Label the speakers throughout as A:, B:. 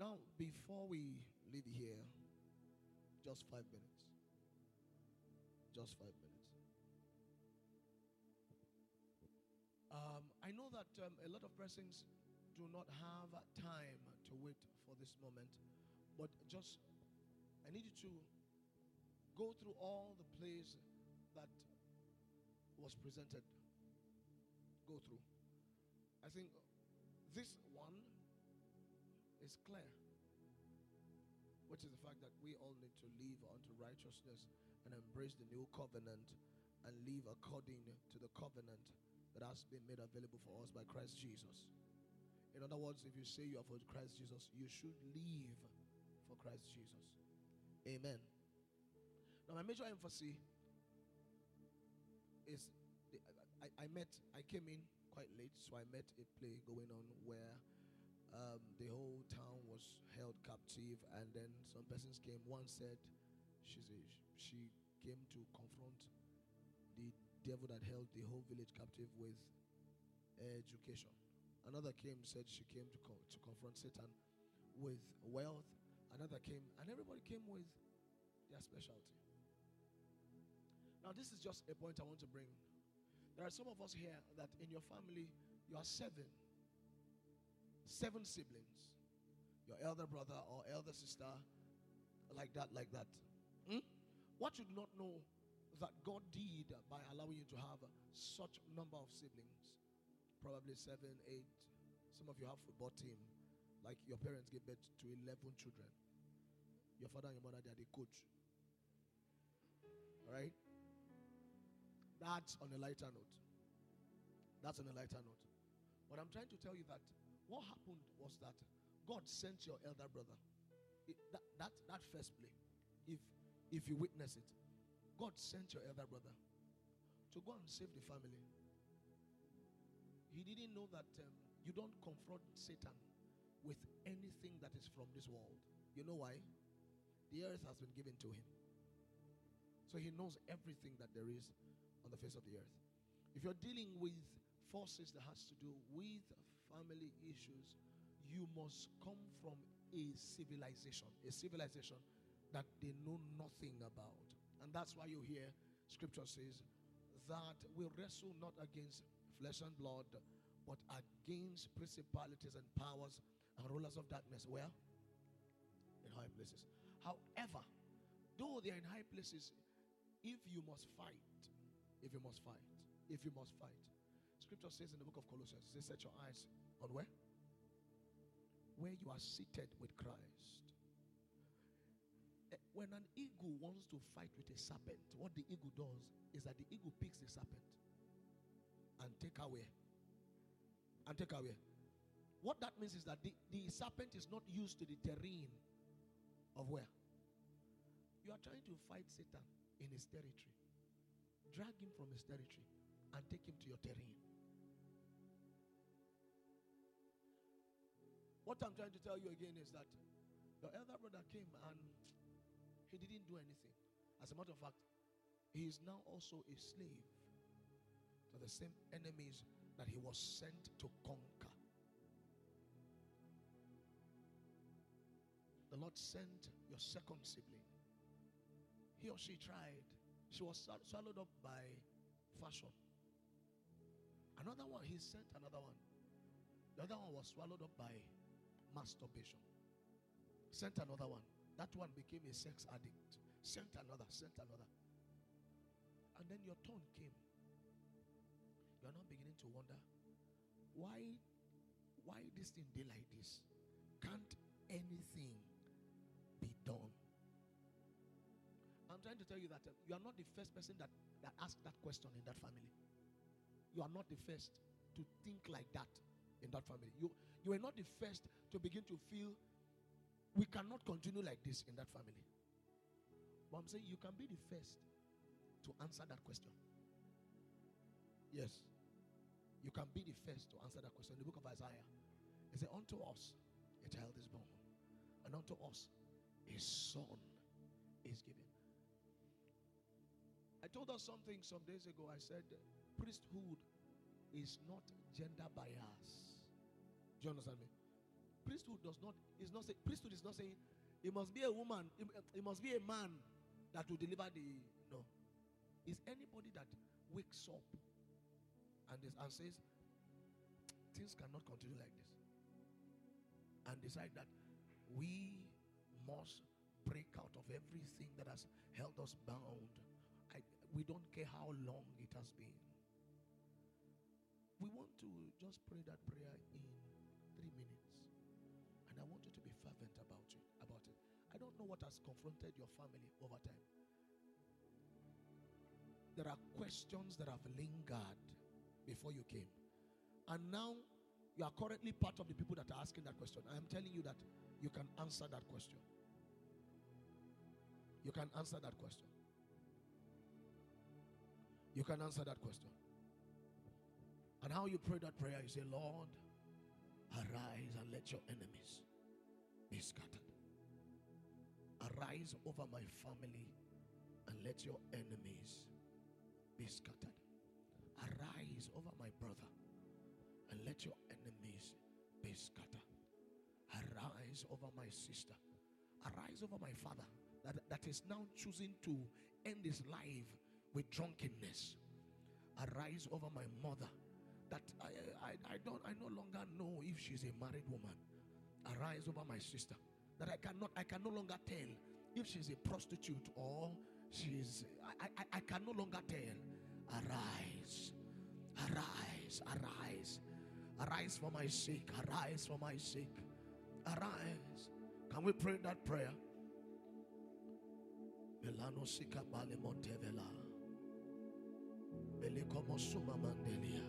A: Now, before we leave here, just 5 minutes. Just 5 minutes. I know that a lot of persons do not have time to wait for this moment, but just I need you to go through all the plays that was presented. Go through. I think this one is clear, which is the fact that we all need to live unto righteousness and embrace the new covenant and live according to the covenant that has been made available for us by Christ Jesus. In other words, if you say you are for Christ Jesus, you should live for Christ Jesus. Amen. Now, my major emphasis is I came in quite late, so I met a play going on where the whole town was held captive, and then some persons came. One said she came to confront the devil that held the whole village captive with education. Another said she came to confront Satan with wealth. Another came, and everybody came with their specialty. Now, this is just a point I want to bring. There are some of us here that in your family you are seven siblings. Your elder brother or elder sister, like that. What you do not know that God did by allowing you to have such number of siblings, probably 7, 8. Some of you have football team, like your parents gave birth to 11 children. Your father and your mother, they are the coach. All right? That's on a lighter note. But I'm trying to tell you that what happened was that God sent your elder brother. That first play, if you witness it, God sent your elder brother to go and save the family. He didn't know that you don't confront Satan with anything that is from this world. You know why? The earth has been given to him. So he knows everything that there is on the face of the earth. If you're dealing with forces that has to do with family issues, you must come from a civilization that they know nothing about. And that's why you hear scripture says that we wrestle not against flesh and blood, but against principalities and powers and rulers of darkness. Where? In high places. However, though they are in high places, if you must fight, scripture says in the book of Colossians, it says, set your eyes on where? Where you are seated with Christ. When an eagle wants to fight with a serpent, what the eagle does is that the eagle picks the serpent and take away. What that means is that the serpent is not used to the terrain of where? You are trying to fight Satan in his territory. Drag him from his territory and take him to your terrain. What I'm trying to tell you again is that your elder brother came and he didn't do anything. As a matter of fact, he is now also a slave to the same enemies that he was sent to conquer. The Lord sent your second sibling. He or she tried. She was swallowed up by fashion. Another one, he sent another one. The other one was swallowed up by masturbation. Sent another one. That one became a sex addict. Sent another. And then your turn came. You are now beginning to wonder, why this thing did like this? Can't anything be done? I'm trying to tell you that you are not the first person that asked that question in that family. You are not the first to think like that in that family. You are not the first to begin to feel we cannot continue like this in that family. But I'm saying you can be the first to answer that question. Yes. You can be the first to answer that question. In the book of Isaiah, it says, unto us a child is born, and unto us a son is given. I told us something some days ago. I said priesthood is not gender bias. Do you understand me? priesthood priesthood is not saying it must be a woman, it must be a man that will deliver the, no. It's anybody that wakes up and says things cannot continue like this, and decide that we must break out of everything that has held us bound. We don't care how long it has been. We want to just pray that prayer in 3 minutes, and I want you to be fervent about it. I don't know what has confronted your family over time. There are questions that have lingered before you came, and now you are currently part of the people that are asking that question. I am telling you that you can answer that question. You can answer that question. You can answer that question. And how you pray that prayer, you say, Lord, arise and let your enemies be scattered. Arise over my family and let your enemies be scattered. Arise over my brother and let your enemies be scattered. Arise over my sister. Arise over my father that is now choosing to end his life with drunkenness. Arise over my mother that I no longer know if she's a married woman. Arise over my sister that I can no longer tell if she's a prostitute or she's I can no longer tell. Arise, arise, arise, arise for my sake, arise for my sake, arise. Can we pray that prayer? Melano sika bale montevela. Belikomo suma mandelia.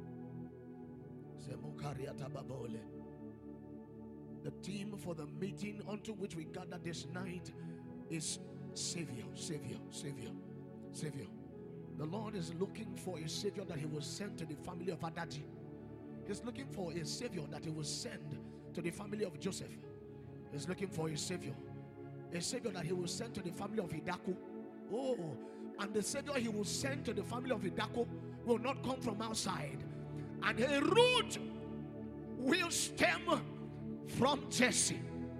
A: Zemukariata babole. The theme for the meeting unto which we gather this night is Savior, Savior, Savior, Savior. The Lord is looking for a Savior that He will send to the family of Adaji. He's looking for a Savior that He will send to the family of Joseph. He's looking for a Savior that He will send to the family of Idaku. Oh, and the Savior He will send to the family of Idaku will not come from outside. And a root will stem from Jesse.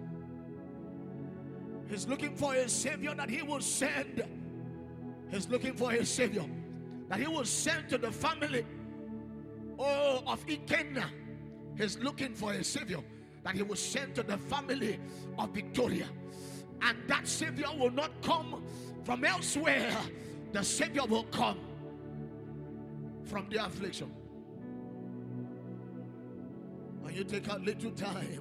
A: He's looking for a Savior that He will send. He's looking for a Savior that He will send to the family of Ikenna. He's looking for a Savior that He will send to the family of Victoria. And that Savior will not come from elsewhere. The Savior will come from their affliction. When you take a little time,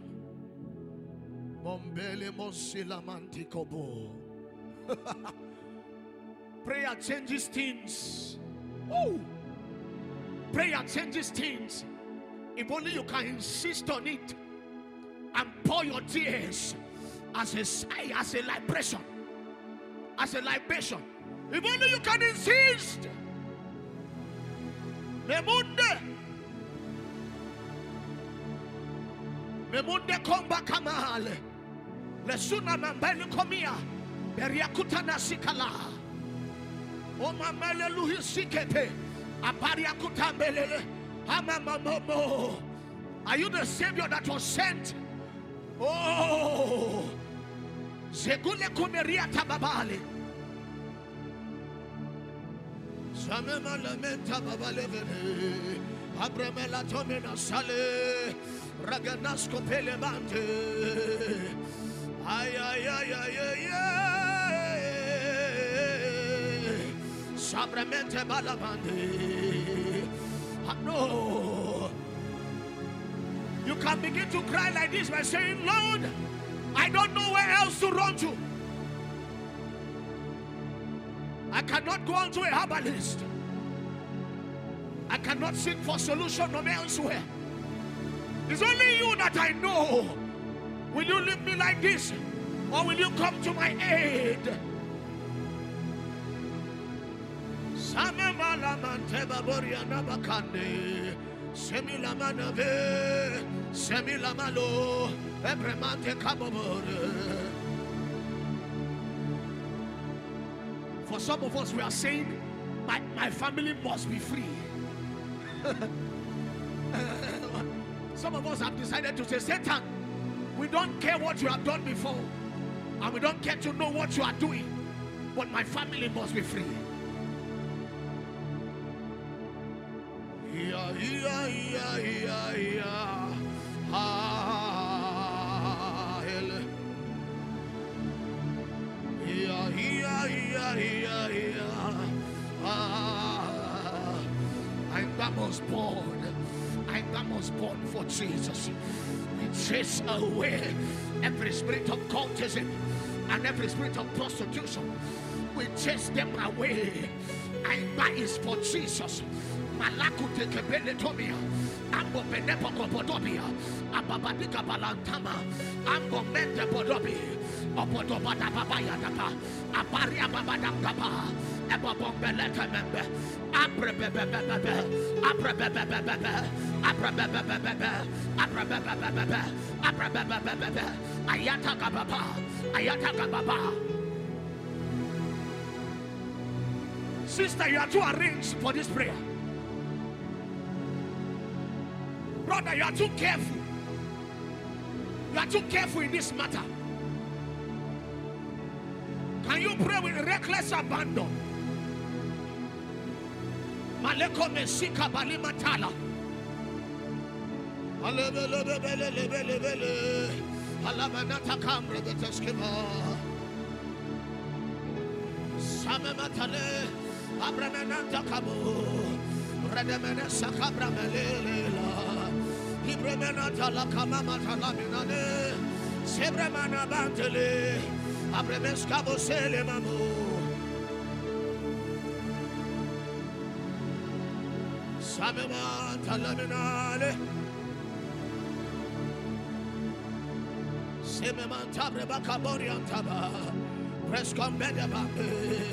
A: prayer changes things. Oh, prayer changes things. If only you can insist on it and pour your tears as a libation. As a libation. If only you can insist. Memunde komba kamale. Lesuna mambele komia. Beriakutana sikala. O mamele luhi sikepe. Abariakuta belele. Amamomo. Are you the Savior that was sent? Oh. Zegule kumeria tababale. Samema lamenta babalevene. Abremela tomena sale. Raganasko pelemante. Ay ay ay ay ay ay. Sabremente balabande. No. You can begin to cry like this by saying, Lord, I don't know where else to run to. I cannot go on to a herbalist. I cannot seek for solution from elsewhere. It's only you that I know. Will you leave me like this? Or will you come to my aid? For some of us, we are saying, my family must be free. Some of us have decided to say, Satan, We don't care what you have done before, and we don't care to know what you are doing, but my family must be free. Yeah, yeah, yeah, yeah, yeah. Ah, yeah, yeah, yeah, yeah, yeah. Ah, I was born for Jesus. We chase away every spirit of cultism and every spirit of prostitution. We chase them away. I is for Jesus. Malaku teke beletomia, ambo benepo kopodobia, ababadika balantama, ambo mente podobi, opodobada babaya dapa, abaria babadam dapa, ebobombelete membe, abrebebebebe, abrebebebebe, abrebebebebe, abrebebebebe, abrebebebebe, ayata kababa, ayata kababa. Sister, you are too arranged for this prayer. Brother, you are too careful. You are too careful in this matter. Can you pray with reckless abandon? Maleko mesika balima tala. Alebelebelebelebele. Alabanata kamre beteskeba. Samematale. Abramenanta kabo. Redemene sakabra melela. Ibremenata la kamamata la minane. Sebremana bantele. Abremeskabo sele mamu. Samemata la minane. Sememanta brebaka boriantaba. Prescombede bambe.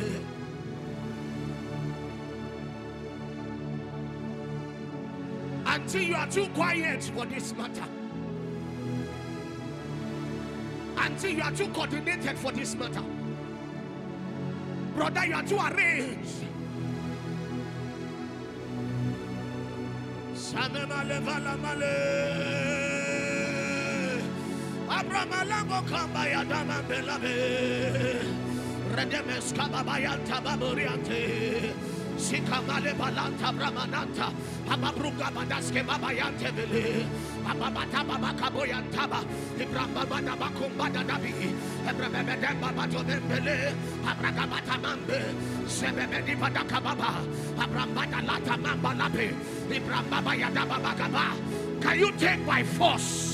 A: Until you are too quiet for this matter. Until you are too coordinated for this matter. Brother, you are too arranged. Samemale valamale. Abramalango kambaya dama belabe. Redemes kababayanta baburiante. Sikamale balanta bramananta. Ababruga badaske babayante vele. Ababata babaka boyantaba. Ibramba bada bakumbada dabi. Ebrebe demba bato bembele. Abragabata mambe. Sebebe badaka baba. Abrambada lata mamba labe. Ibramba bayada babagaba. Can you take by force?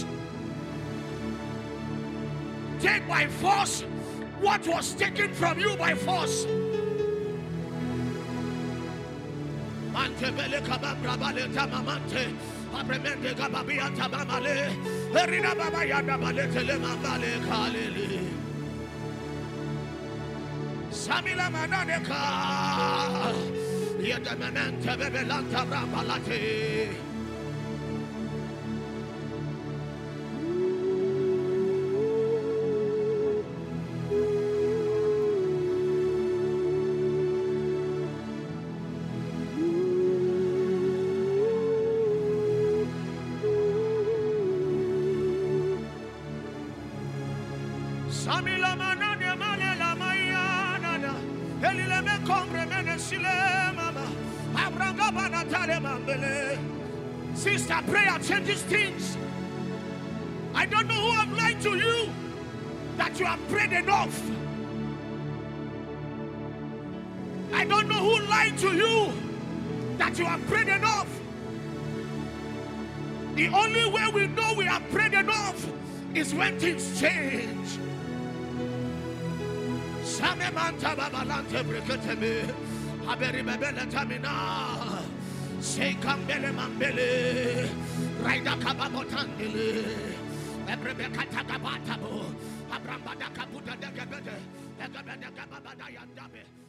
A: Take by force what was taken from you by force. Antebele kababra bale tamamante, abremende kababia tamamale, erina baba yada bale telemambale kalele. Samila manadeka, yedamenente bebelanta brambalate. Sister, prayer changes things. I don't know who have lied to you that you have prayed enough. I don't know who lied to you that you have prayed enough. The only way we know we have prayed enough is when things change. Samemanta babalante breketeme. Haberi bebele tamina. Say kambele mambele. Raida kababotandele. Ebrebe katagabatabo. Abrambada kabuda de gebede. Egebede kababada yandabe.